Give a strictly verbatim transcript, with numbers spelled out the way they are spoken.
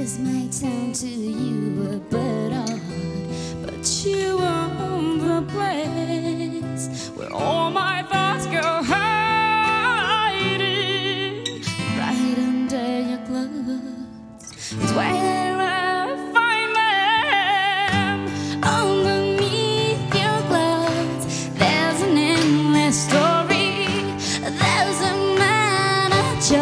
This might sound to you a bit odd, but you won't the bread.